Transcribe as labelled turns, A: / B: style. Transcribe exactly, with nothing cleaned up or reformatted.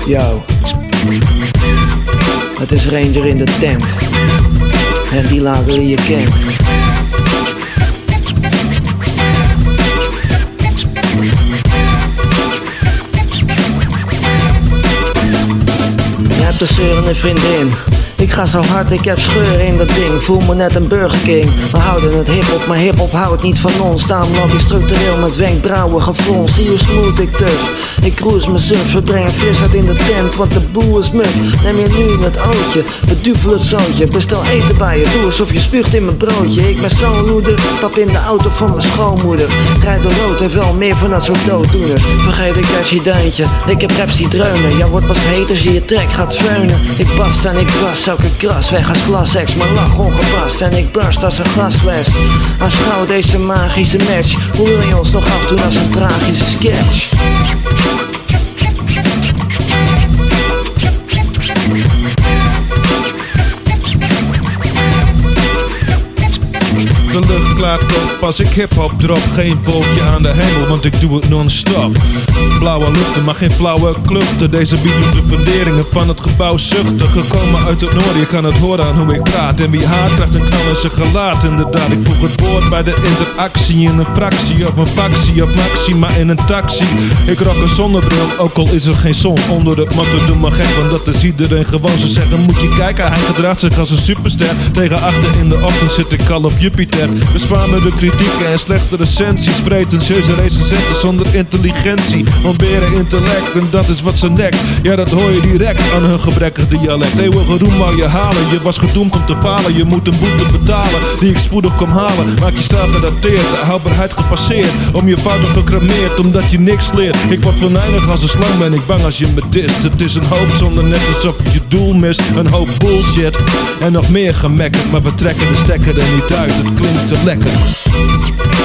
A: Yo, het is Ranger in de tent. En die lager die je kent. Je hebt een zeurende vriendin. Ik ga zo hard, ik heb scheuren in dat ding. Voel me net een Burger King. We houden het hiphop, maar hiphop houdt niet van ons. Daarom loop ik structureel met wenkbrauwen gefronst. Zie hoe smooth ik tuf. Ik cruise mijn surf, we brengen frisheid in de tent, want de boel is muf. Neem je nu het ootje, beduvel het zoontje. Bestel eten bij je, doe alsof je spuugt in mijn broodje. Ik ben zo'n loeder, stap in de auto van mijn schoonmoeder. Rijd door rood en wel meer van dat soort dooddoeners. Vergeet ik dat je deuntje, ik heb raps die dreunen. Jij wordt pas heet als je je trek gaat feunen. Ik bast en ik was elke kras weg als glasex, maar lach ongepast. En ik barst als een glasfles. Aanschouw deze magische match. Hoe wil je ons nog afdoen als een tragische sketch?
B: De lucht klaart op als ik hip-hop drop. Geen wolkje aan de hemel, want ik doe het non-stop. Blauwe luchten, maar geen flauwe kluchten. Deze beat doet de funderingen van het gebouw zuchtig. Gekomen uit het noorden, je kan het horen aan hoe ik praat. En wie haat krijgt een knal in zijn gelaat. Inderdaad, ik voeg het woord bij de interactie. In een fractie of een factie op maxima in een taxi. Ik rock een zonnebril, ook al is er geen zon. Onder het motto doe maar gek, want dat is iedereen gewoon. Ze zeggen moet je kijken, hij gedraagt zich als een superster. Tegen achter in de ochtend zit ik al op Jupiter. Bespaar me de kritieken en slechte recensies. Pretentieuze recensenten zonder intelligentie. Ontberen intellect en dat is wat ze nekt. Ja, dat hoor je direct aan hun gebrekkig dialect. Eeuwige roem wou je halen, je was gedoemd om te falen. Je moet een boete betalen, die ik spoedig kom halen. Maak je stijl gedateerd, de houdbaarheid gepasseerd. Om je fouten gecremeerd, omdat je niks leert. Ik word venijnig als een slang, ben ik bang als je me dist. Het is een hoofdzonde, net alsof je je doel mist. Een hoop bullshit en nog meer gemekkerd. Maar we trekken de stekker er niet uit, het klinkt te lekker.